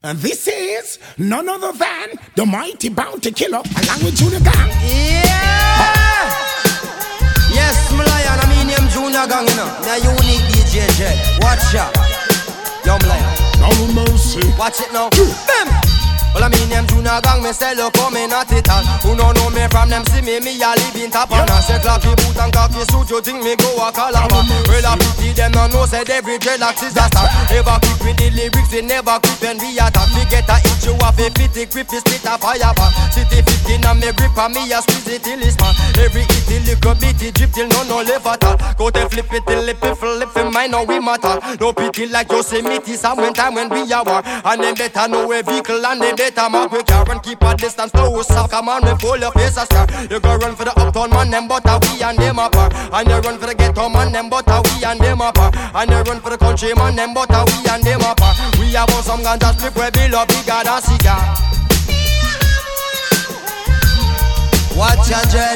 And this is none other than the mighty Bounty Killer, along with Junior Gang. Yeah! Yes, my lion, I mean him Junior Gang, you know. The unique DJ Jet. Watch out. Yo, my lion. No mercy. Watch it now. Bam! Well, I mean them Junior Gang, me say look come in at it all. Who no know me from them see me a live in top on. Say clacky boot and cocky suit, you think me go a calabar. Well, I pity them no know, said every dreadlocks is a star. Never quick with the lyrics, we never quick when we attack. We get a hit you off a fitty grip, is split a fire back. City 15 and me grip and me a squeeze it till it's man. Every hit till little bitty drip till no left at all. Go to flip it till it flip in mine, now we matter. No pity like Yosemite, some time when we are war. And them better know a vehicle and them better mark we car and keep a distance close up. Come on, we full your face a scar. You go run for the uptown man, them but we and them apart. And you run for the ghetto man, them but we and them apart. And you run for the country man, them but we and them apart. We have on some ganja strip where we love bigger than cigar. Watch your dread.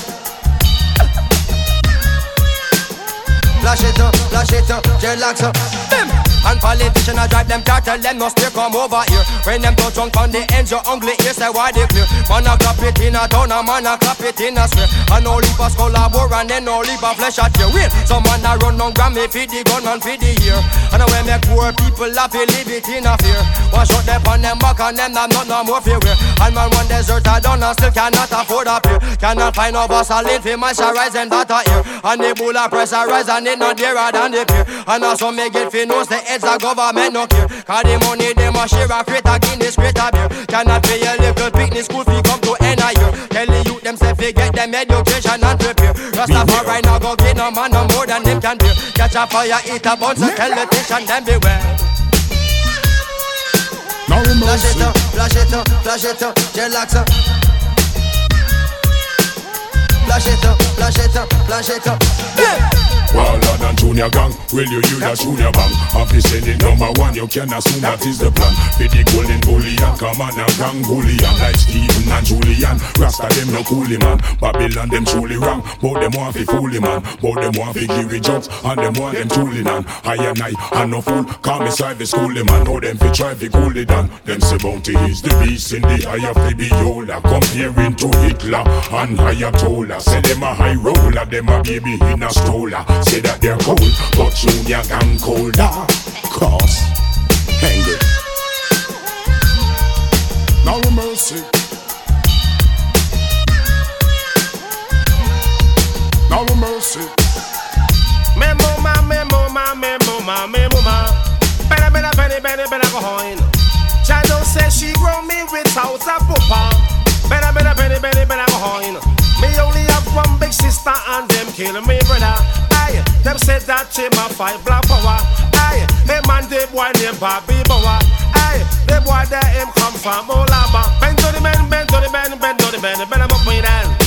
Flash it up, dreadlocks up. Bim! And politicians drive them car, tell them no stay come over here. When them touch on the ends, your ugly ears say why they clear. Man a clap it in a town, a man a clap it in a square. And no leave a skull a bore and then no leave a flesh at your wheel. Some man a run on Grammy, feed the gun and feed the ear. And when make poor people laugh, they leave it in a fear. Wash out them on them back and them not no more fear. And man one desert a done and still cannot afford a pair. Cannot find no Vaseline for moisturize them that a ear. And the bull a pressurize and it not dearer than the peer. And also make it fi knows the heads of government no care. Cause the money them a share a crate a Guinness crate a beer. Cannot pay a little picnic school fee come to end a year. Tell the youth them say fi get them education and prepare. Rastafari now go get no man no more than them can bear. Catch a fire, eat a bunch of television, them beware. Flash it up, flash it up, flash it up, dreadlocks up. Flash it up, flash it up, flash it up. Wilder than Junior Gang, will you use a Junior Bang? Happy send it number one, you can assume that is the plan. Be the golden bullion, come on a gang bullion. Like Stephen and Julian, Rasta them no coolie man. Babylon them truly wrong, but them want fi foolie man. But them want fi give jokes, and them want them truly nan. I and no fool, call me side the schoolie man. Know them fi try fi cool it down. Them say Bounty is the beast in the eye of the beholder. Comparing to Hitler and Ayatollah. Say them a high roller, them a baby in a stroller. Say that they're cold, but Junior Gang colder. Cause angry. No mercy. No mercy. Memo ma. Better go home. Shadow says she grow me without a papa. Better go home. Me only have one big sister and them killing me brother. Aye, them said that she my fight black power. Aye, them man they boy named Bobby Bower. Aye, the boy that him come from Olaba. Bend to the man, better up with that.